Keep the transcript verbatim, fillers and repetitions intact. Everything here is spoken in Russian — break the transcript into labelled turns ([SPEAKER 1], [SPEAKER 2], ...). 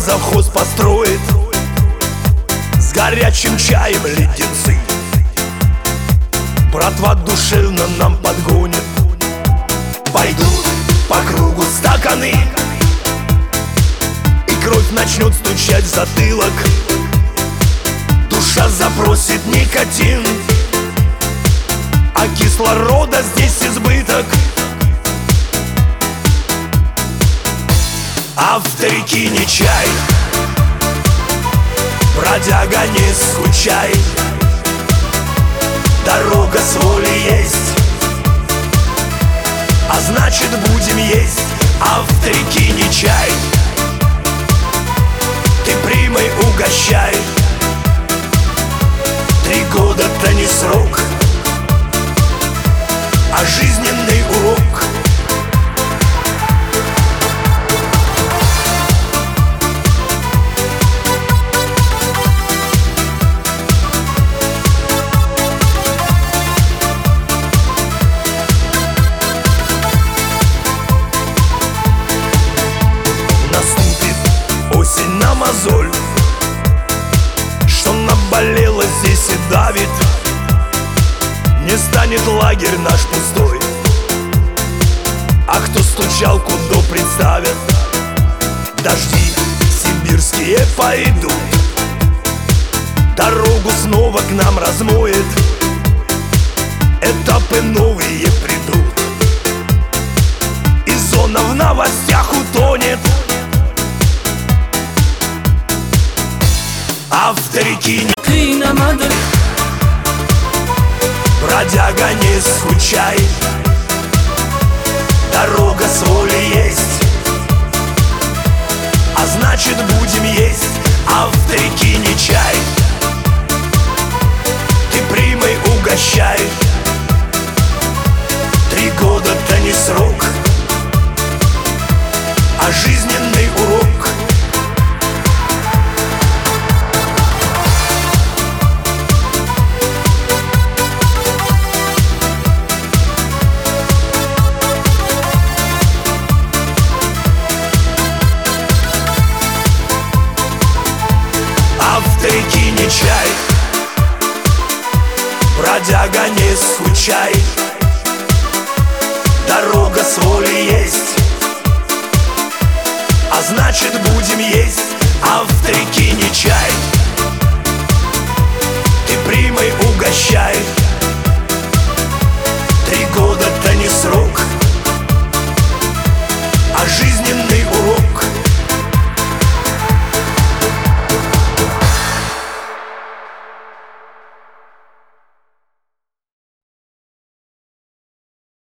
[SPEAKER 1] завхоз построит с горячим чаем леденцы. Братва душевно нам подгонит. Пойдут по кругу стаканы, и кровь начнет стучать в затылок. Душа запросит никотин, а кислорода здесь избыток. А в старики не чай, бродяга, не скучай. Дорога с воли есть, а значит будем есть. А в старики не чай, ты примой угощай. Три года-то не срок, а жизненный урок. Осень на мозоль, что наболело здесь и давит. Не станет лагерь наш пустой, а кто стучал, куда представят. Дожди сибирские пойдут, дорогу снова к нам размоет. Этапы новые придут, и зона в новостях утонет. А в старики не
[SPEAKER 2] kıyınamadık,
[SPEAKER 1] бродяга, не скучай. Дорога с воли есть, а значит будем есть. А в старики не чай, ты примой угощай. Три года-то не срок, а жизненный урок. А в старики не чай, бродяга, не скучай. Дорога с воли есть, а значит будем есть. А в старики не чай, ты примой угощай.